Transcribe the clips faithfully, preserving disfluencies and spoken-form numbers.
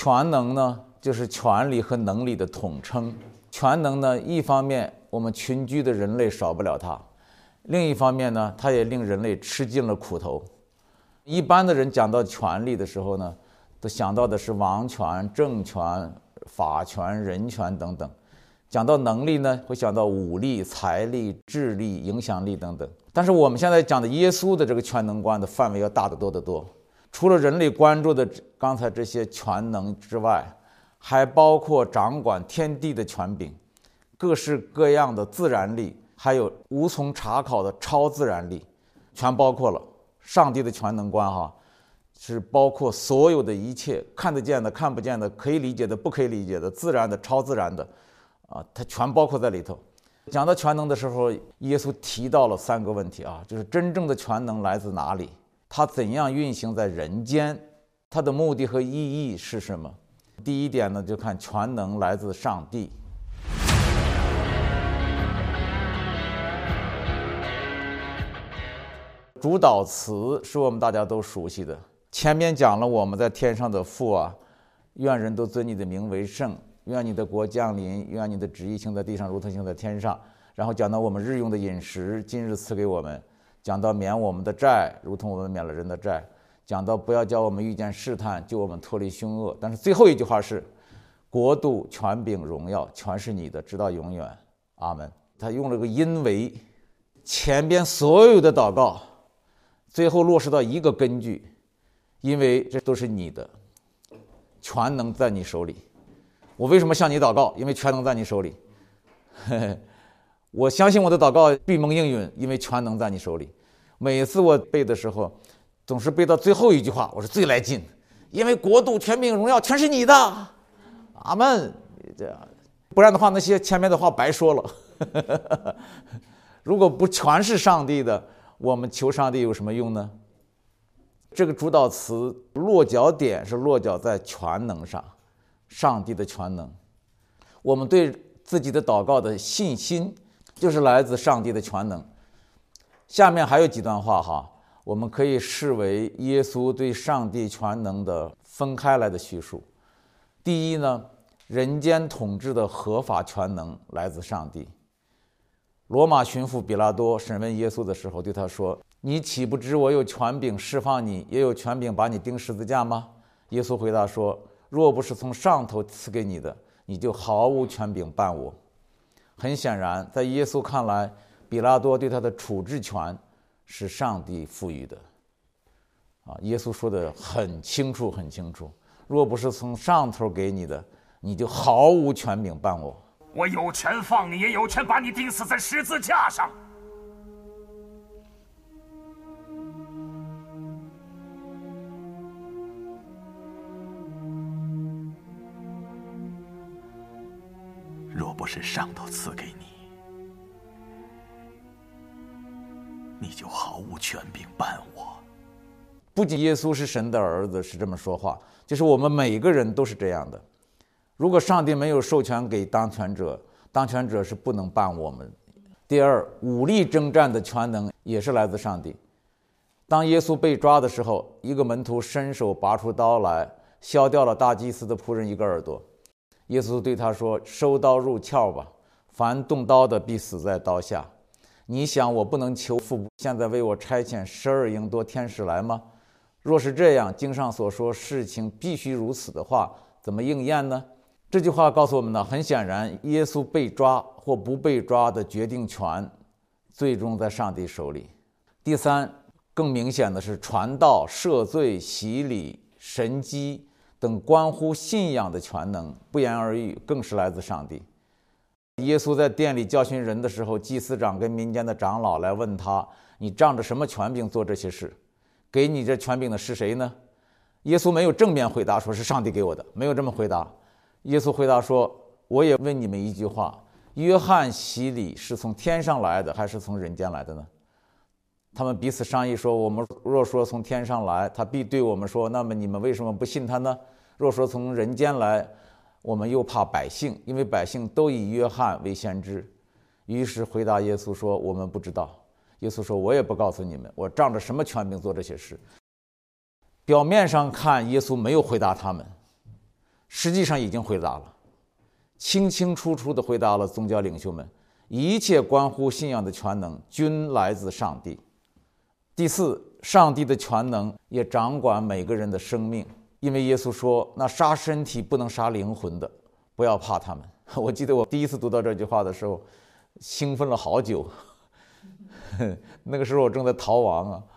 全能呢，就是权力和能力的统称。全能呢，一方面我们群居的人类少不了它，另一方面呢，它也令人类吃尽了苦头。一般的人讲到权力的时候呢，都想到的是王权、政权、法权、人权等等。讲到能力呢，会想到武力、财力、智力、影响力等等。但是我们现在讲的耶稣的这个全能观的范围要大得多得多。除了人类关注的刚才这些全能之外，还包括掌管天地的权柄，各式各样的自然力，还有无从查考的超自然力，全包括了。上帝的全能观哈，是包括所有的一切，看得见的、看不见的，可以理解的、不可以理解的，自然的、超自然的，啊，它全包括在里头。讲到全能的时候，耶稣提到了三个问题啊，就是真正的全能来自哪里？它怎样运行在人间？它的目的和意义是什么？第一点呢，就看全能来自上帝。主导词是我们大家都熟悉的，前面讲了我们在天上的父啊，愿人都尊你的名为圣，愿你的国降临，愿你的旨意行在地上如同行在天上。然后讲到我们日用的饮食，今日赐给我们，讲到免我们的债，如同我们免了人的债，讲到不要叫我们遇见试探，救我们脱离凶恶。但是最后一句话是，国度、权柄、荣耀全是你的，直到永远，阿门。他用了个因为，前边所有的祷告最后落实到一个根据，因为这都是你的，全能在你手里。我为什么向你祷告？因为全能在你手里。我相信我的祷告必蒙应允，因为全能在你手里。每次我背的时候，总是背到最后一句话，我是最来劲，因为国度、权柄、荣耀全是你的，阿门。这样，不然的话，那些前面的话白说了。如果不全是上帝的，我们求上帝有什么用呢？这个主导词落脚点是落脚在全能上，上帝的全能。我们对自己的祷告的信心就是来自上帝的全能。下面还有几段话哈，我们可以视为耶稣对上帝全能的分开来的叙述。第一呢，人间统治的合法全能来自上帝。罗马巡抚比拉多审问耶稣的时候对他说，你岂不知我有权柄释放你，也有权柄把你钉十字架吗？耶稣回答说，若不是从上头赐给你的，你就毫无权柄办我。很显然，在耶稣看来，比拉多对他的处置权是上帝赋予的。啊，耶稣说的很清楚很清楚，若不是从上头给你的，你就毫无权柄办我。 我有权放你，也有权把你钉死在十字架上。若不是上头赐给你，你就毫无权柄办我。 不仅耶稣是神的儿子是这么说话，就是我们每个人都是这样的。如果上帝没有授权给当权者，当权者是不能办我们。第二，武力征战的全能也是来自上帝。当耶稣被抓的时候，一个门徒伸手拔出刀来，削掉了大祭司的仆人一个耳朵。耶稣对他说，收刀入鞘吧，凡动刀的必死在刀下。你想我不能求父现在为我差遣十二营多天使来吗？若是这样，经上所说事情必须如此的话，怎么应验呢？这句话告诉我们呢，很显然，耶稣被抓或不被抓的决定权最终在上帝手里。第三，更明显的是，传道、赦罪、洗礼、神迹等关乎信仰的全能，不言而喻，更是来自上帝。耶稣在店里教训人的时候，祭司长跟民间的长老来问他，你仗着什么权柄做这些事？给你这权柄的是谁呢？耶稣没有正面回答说是上帝给我的，没有这么回答。耶稣回答说，我也问你们一句话，约翰洗礼是从天上来的还是从人间来的呢？他们彼此商议说，我们若说从天上来，他必对我们说，那么你们为什么不信他呢？若说从人间来，我们又怕百姓，因为百姓都以约翰为先知。于是回答耶稣说，我们不知道。耶稣说，我也不告诉你们，我仗着什么权柄做这些事。表面上看，耶稣没有回答他们， 实际上已经回答了，清清楚楚地回答了宗教领袖们，一切关乎信仰的全能均来自上帝。第四，上帝的全能也掌管每个人的生命，因为耶稣说，那杀身体不能杀灵魂的，不要怕他们。我记得我第一次读到这句话的时候，兴奋了好久。那个时候我正在逃亡啊，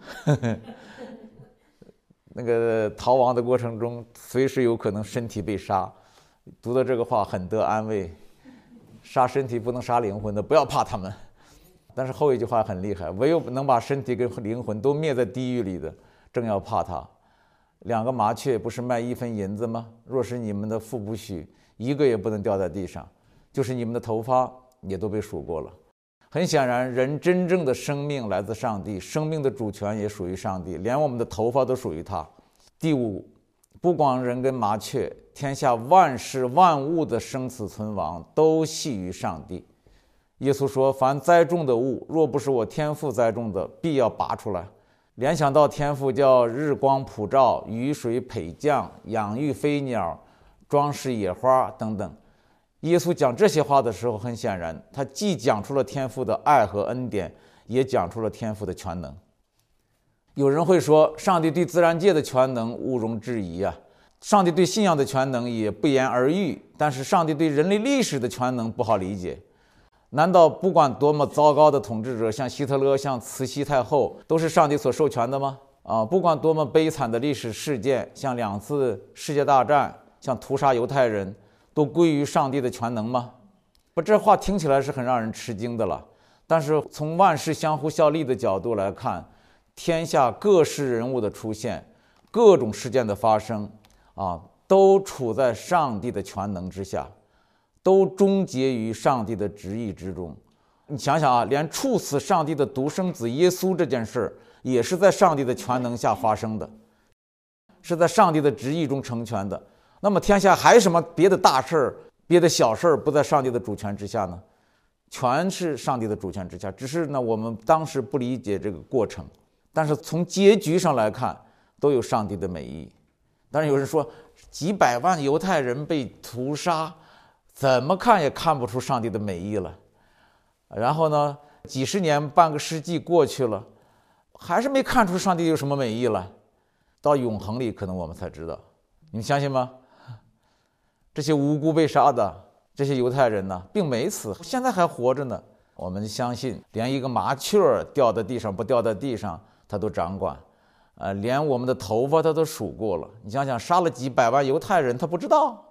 那个逃亡的过程中，随时有可能身体被杀。读到这个话很得安慰，杀身体不能杀灵魂的，不要怕他们。但是后一句话很厉害，唯有能把身体跟灵魂都灭在地狱里的，正要怕他。两个麻雀不是卖一分银子吗？若是你们的父不许，一个也不能掉在地上，就是你们的头发也都被数过了。很显然，人真正的生命来自上帝，生命的主权也属于上帝，连我们的头发都属于他。第五，不光人跟麻雀，天下万事万物的生死存亡都系于上帝。耶稣说，凡栽种的物，若不是我天父栽种的，必要拔出来。联想到天父叫日光普照，雨水沛降，养育飞鸟，装饰野花等等。耶稣讲这些话的时候，很显然他既讲出了天父的爱和恩典，也讲出了天父的全能。有人会说，上帝对自然界的全能毋庸置疑啊，上帝对信仰的全能也不言而喻，但是上帝对人类历史的全能不好理解。难道不管多么糟糕的统治者，像希特勒，像慈禧太后，都是上帝所授权的吗？啊，不管多么悲惨的历史事件，像两次世界大战，像屠杀犹太人，都归于上帝的全能吗？不，这话听起来是很让人吃惊的了。但是从万事相互效力的角度来看，天下各式人物的出现，各种事件的发生，啊，都处在上帝的全能之下，都终结于上帝的旨意之中。你想想啊，连处死上帝的独生子耶稣这件事，也是在上帝的全能下发生的，是在上帝的旨意中成全的。那么天下还有什么别的大事儿、别的小事儿不在上帝的主权之下呢？全是上帝的主权之下，只是呢我们当时不理解这个过程，但是从结局上来看，都有上帝的美意。但是有人说，几百万犹太人被屠杀，怎么看也看不出上帝的美意了。然后呢，几十年半个世纪过去了，还是没看出上帝有什么美意了。到永恒里可能我们才知道。你们相信吗？这些无辜被杀的这些犹太人呢，并没死，现在还活着呢。我们相信，连一个麻雀掉在地上不掉在地上，他都掌管。呃，连我们的头发他都数过了。你想想，杀了几百万犹太人，他不知道，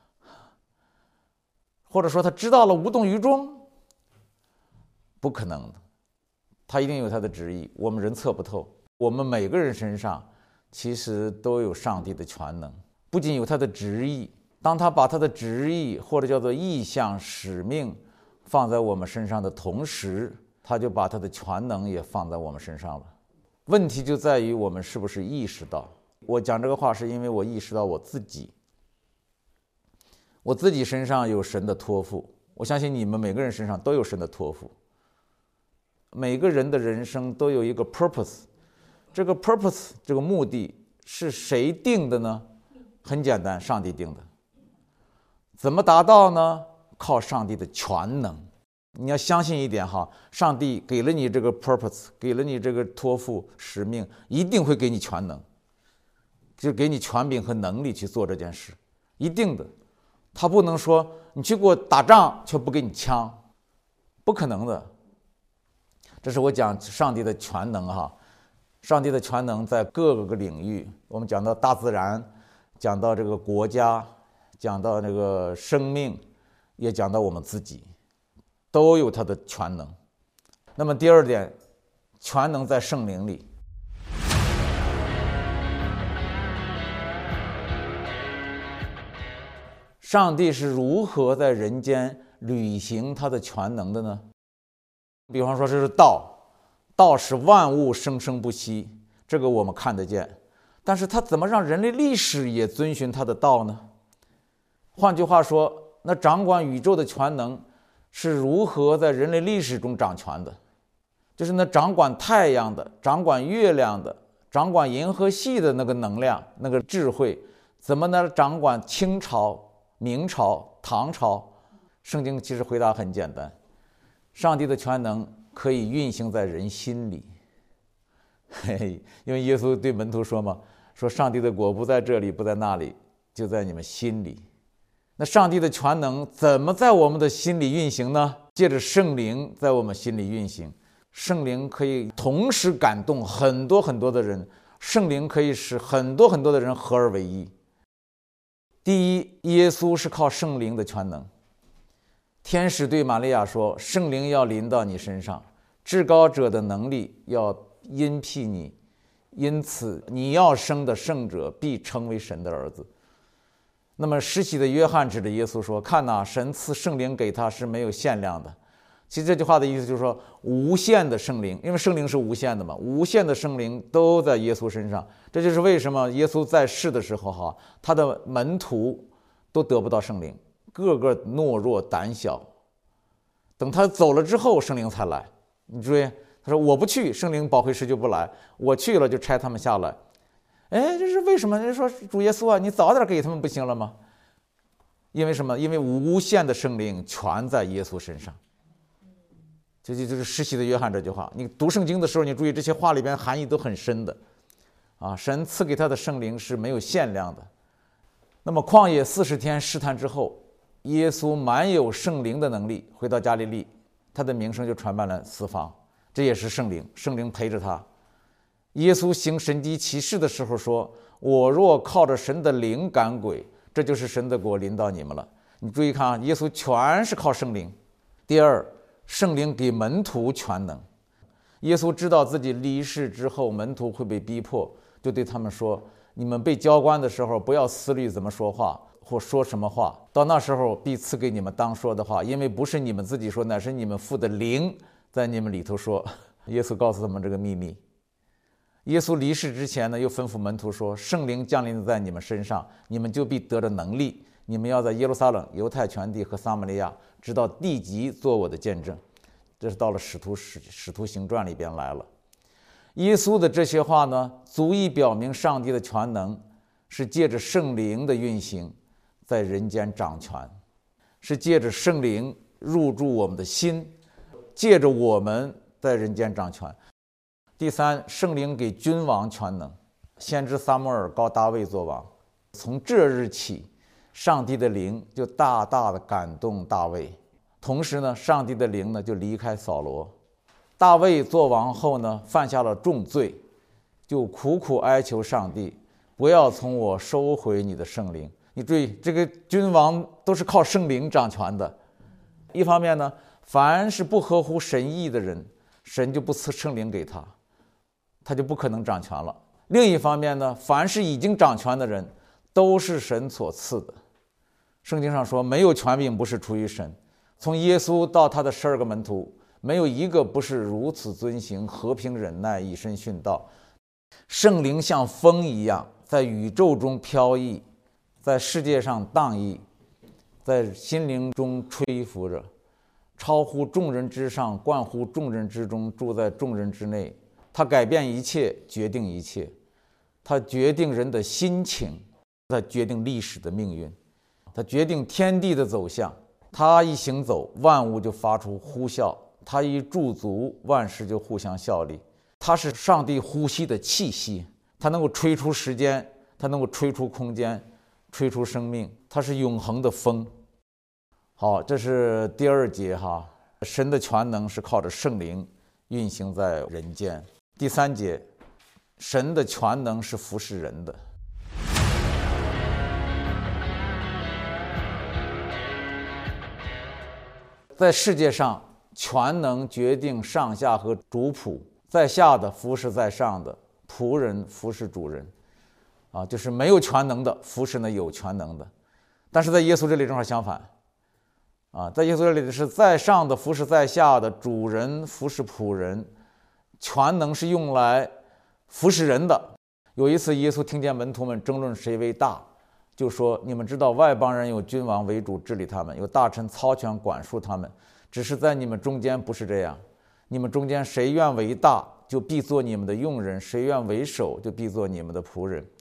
或者说他知道了无动于衷，不可能的。他一定有他的旨意，我们人测不透。我们每个人身上其实都有上帝的全能，不仅有他的旨意，当他把他的旨意或者叫做意向、使命放在我们身上的同时，他就把他的全能也放在我们身上了。问题就在于我们是不是意识到。我讲这个话是因为我意识到我自己我自己身上有神的托付，我相信你们每个人身上都有神的托付。每个人的人生都有一个 purpose， 这个 purpose 这个目的是谁定的呢？很简单，上帝定的。怎么达到呢？靠上帝的全能。你要相信一点哈，上帝给了你这个 purpose， 给了你这个托付使命，一定会给你全能，就给你权柄和能力去做这件事，一定的。他不能说你去给我打仗却不给你枪，不可能的。这是我讲上帝的全能哈，上帝的全能在各个领域，我们讲到大自然，讲到这个国家，讲到这个生命，也讲到我们自己，都有他的全能。那么第二点，全能在圣灵里。上帝是如何在人间履行他的全能的呢？比方说这是道，道使万物生生不息，这个我们看得见，但是他怎么让人类历史也遵循他的道呢？换句话说，那掌管宇宙的全能是如何在人类历史中掌权的？就是那掌管太阳的，掌管月亮的，掌管银河系的那个能量，那个智慧， 怎么能掌管清朝、明朝、唐朝？圣经其实回答很简单，上帝的全能可以运行在人心里。嘿嘿，因为耶稣对门徒说嘛，说上帝的国不在这里，不在那里，就在你们心里。那上帝的全能怎么在我们的心里运行呢？借着圣灵在我们心里运行。圣灵可以同时感动很多很多的人，圣灵可以使很多很多的人合而为一。第一，耶稣是靠圣灵的全能。天使对玛利亚说，圣灵要临到你身上，至高者的能力要荫庇你，因此你要生的圣者必成为神的儿子。那么施洗的约翰指着耶稣说，看哪，神赐圣灵给他是没有限量的。其实这句话的意思就是说，无限的圣灵，因为圣灵是无限的嘛，无限的圣灵都在耶稣身上。这就是为什么耶稣在世的时候哈，他的门徒都得不到圣灵，个个懦弱胆小。等他走了之后，圣灵才来。你注意，他说我不去，圣灵保惠师就不来；我去了，就差他们下来。哎，这是为什么？人说主耶稣啊，你早点给他们不行了吗？因为什么？因为无限的圣灵全在耶稣身上。这就就是施洗的约翰这句话。你读圣经的时候，你注意这些话里边含义都很深的啊。神赐给他的圣灵是没有限量的。那么旷野四十天试探之后，耶稣满有圣灵的能力，回到加利利，他的名声就传遍了四方。这也是圣灵，圣灵陪着他。耶稣行神迹奇事的时候说，我若靠着神的灵赶鬼，这就是神的国临到你们了。你注意看啊，耶稣全是靠圣灵。第二，圣灵给门徒全能。耶稣知道自己离世之后门徒会被逼迫，就对他们说，你们被交官的时候不要思虑怎么说话或说什么话，到那时候必赐给你们当说的话，因为不是你们自己说，乃是你们父的灵在你们里头说。耶稣告诉他们这个秘密。耶稣离世之前呢，又吩咐门徒说，圣灵降临在你们身上，你们就必得着能力，你们要在耶路撒冷、犹太全地和撒玛利亚直到地极做我的见证。这是到了使徒使使徒行传里边来了。耶稣的这些话呢，足以表明上帝的全能是借着圣灵的运行在人间掌权，是借着圣灵入住我们的心，借着我们在人间掌权。第三，圣灵给君王全能。先知撒母耳膏大卫做王，从这日起，上帝的灵就大大的感动大卫。同时呢，上帝的灵呢就离开扫罗。大卫做王后呢，犯下了重罪，就苦苦哀求上帝，不要从我收回你的圣灵。你注意，这个君王都是靠圣灵掌权的。一方面呢，凡是不合乎神意的人，神就不赐圣灵给他，他就不可能掌权了。另一方面呢，凡是已经掌权的人，都是神所赐的。圣经上说，没有权柄不是出于神。从耶稣到他的十二个门徒，没有一个不是如此遵行和平忍耐，以身殉道。圣灵像风一样在宇宙中飘逸，在世界上荡逸，在心灵中吹拂着，超乎众人之上，贯乎众人之中，住在众人之内。他改变一切，决定一切，他决定人的心情，他决定历史的命运，他决定天地的走向。他一行走，万物就发出呼啸；他一驻足，万事就互相效力。他是上帝呼吸的气息，他能够吹出时间，他能够吹出空间，吹出生命，他是永恒的风。好，这是第二节哈，神的全能是靠着圣灵运行在人间。第三节，神的全能是服侍人的。在世界上，全能决定上下和主仆，在下的服侍在上的，仆人服侍主人，啊，就是没有全能的服侍呢有全能的。但是在耶稣这里正好相反，啊，在耶稣这里是在上的服侍在下的，主人服侍仆人，全能是用来服侍人的。有一次，耶稣听见门徒们争论谁为大，就说，你们知道外邦人有君王为主治理他们，有大臣操权管束他们，只是在你们中间不是这样。你们中间谁愿为大，就必做你们的用人；谁愿为首，就必做你们的仆人。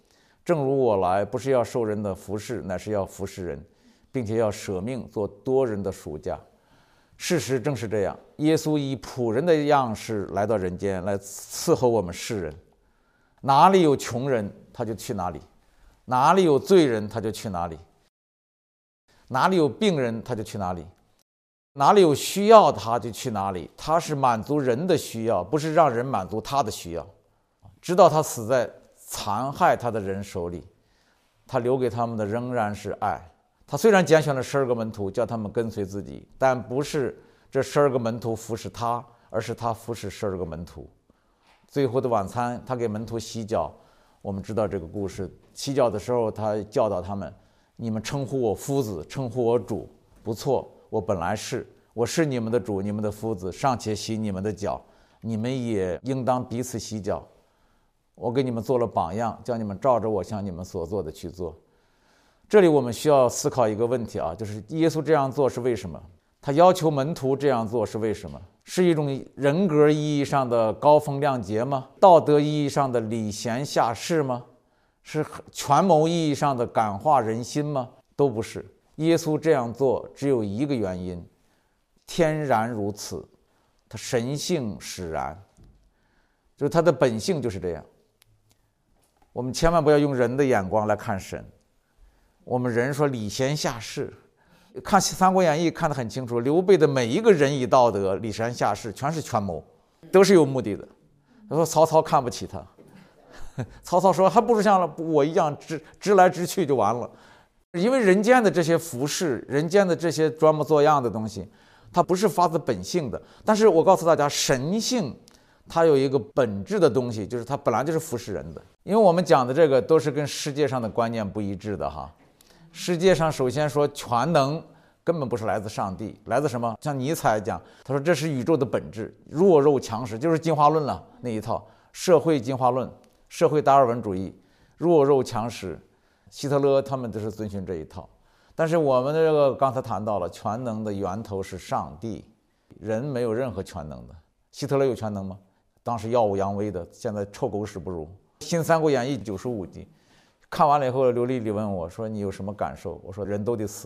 正如我来，不是要受人的服侍，乃是要服侍人，并且要舍命做多人的赎价。事实正是这样，耶稣以仆人的样式来到人间，来伺候我们世人。哪里有穷人，他就去哪里；哪里有罪人，他就去哪里；哪里有病人，他就去哪里；哪里有需要，他就去哪里。他是满足人的需要，不是让人满足他的需要。直到他死在残害他的人手里，他留给他们的仍然是爱。他虽然拣选了十二个门徒，叫他们跟随自己，但不是这十二个门徒服侍他，而是他服侍十二个门徒。最后的晚餐，他给门徒洗脚，我们知道这个故事。洗脚的时候，他教导他们：你们称呼我夫子，称呼我主，不错，我本来是，我是你们的主，你们的夫子，尚且洗你们的脚，你们也应当彼此洗脚。我给你们做了榜样，叫你们照着我向你们所做的去做。这里我们需要思考一个问题啊，就是耶稣这样做是为什么？他要求门徒这样做是为什么？是一种人格意义上的高风亮节吗？道德意义上的礼贤下士吗？是权谋意义上的感化人心吗？都不是。耶稣这样做只有一个原因，天然如此，他神性使然，就是他的本性就是这样。我们千万不要用人的眼光来看神。我们人说礼贤下士，看《三国演义》看得很清楚，刘备的每一个仁义道德、礼贤下士，全是权谋，都是有目的的。他说曹操看不起他，曹操说还不如像我一样直直来直去就完了。因为人间的这些服饰，人间的这些装模作样的东西，它不是发自本性的。但是我告诉大家，神性它有一个本质的东西，就是它本来就是服侍人的。因为我们讲的这个都是跟世界上的观念不一致的哈。世界上首先说全能根本不是来自上帝，来自什么？像尼采讲，他说这是宇宙的本质，弱肉强食，就是进化论了那一套社会进化论、社会达尔文主义，弱肉强食。希特勒他们都是遵循这一套。但是我们的这个刚才谈到了，全能的源头是上帝，人没有任何全能的。希特勒有全能吗？当时耀武扬威的，现在臭狗屎不如。新三国演义九十五集看完了以后，刘丽丽问我说你有什么感受？我说人都得死。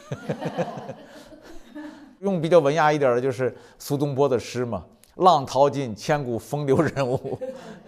用比较文雅一点的就是苏东坡的诗嘛，浪淘尽，千古风流人物。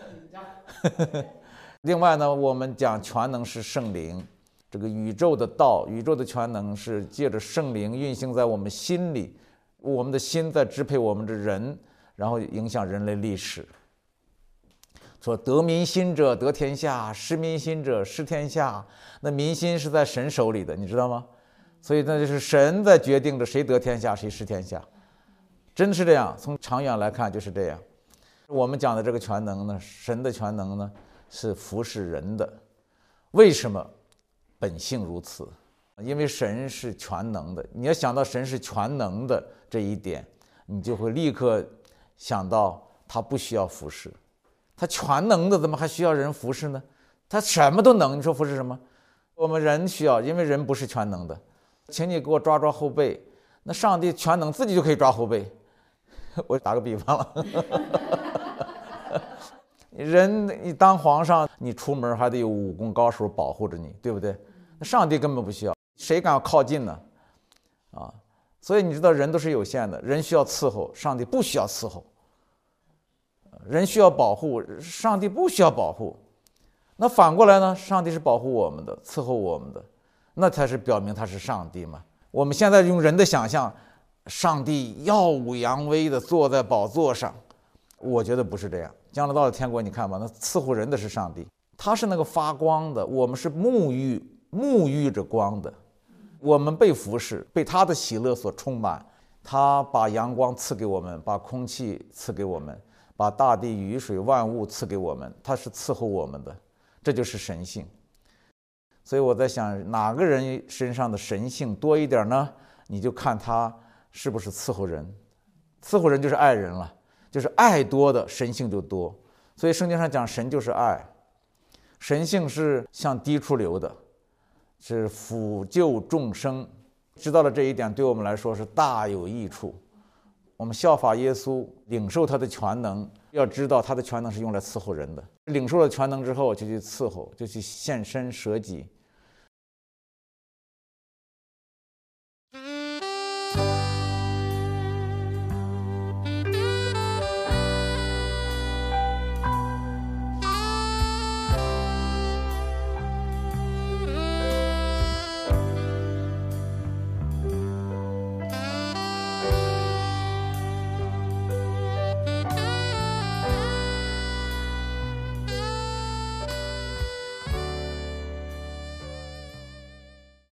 另外呢，我们讲全能是圣灵，这个宇宙的道，宇宙的全能是借着圣灵运行在我们心里，我们的心在支配我们的人，然后影响人类历史。说得民心者得天下，失民心者失天下。那民心是在神手里的，你知道吗？所以那就是神在决定着谁得天下谁失天下，真是这样。从长远来看就是这样。我们讲的这个全能呢，神的全能呢是服侍人的。为什么？本性如此，因为神是全能的。你要想到神是全能的这一点，你就会立刻想到他不需要服侍。他全能的怎么还需要人服侍呢？他什么都能，你说服侍什么？我们人需要，因为人不是全能的。请你给我抓抓后背，那上帝全能，自己就可以抓后背。我打个比方了，人你当皇上，你出门还得有武功高手保护着你，对不对？那上帝根本不需要，谁敢靠近呢？啊，所以你知道人都是有限的，人需要伺候，上帝不需要伺候。人需要保护，上帝不需要保护。那反过来呢？上帝是保护我们的，伺候我们的，那才是表明他是上帝嘛。我们现在用人的想象，上帝耀武扬威的坐在宝座上，我觉得不是这样。将来到了天国，你看吧，那伺候人的是上帝，他是那个发光的，我们是沐浴沐浴着光的，我们被服侍，被他的喜乐所充满。他把阳光赐给我们，把空气赐给我们，把大地雨水万物赐给我们，他是伺候我们的，这就是神性。所以我在想，哪个人身上的神性多一点呢？你就看他是不是伺候人。伺候人就是爱人了，就是爱多的神性就多。所以圣经上讲神就是爱，神性是向低处流的，是抚救众生。知道了这一点，对我们来说是大有益处。我们效法耶稣，领受他的全能， 要知道他的全能是用来伺候人的，领受了全能之后就去伺候，就去献身舍己，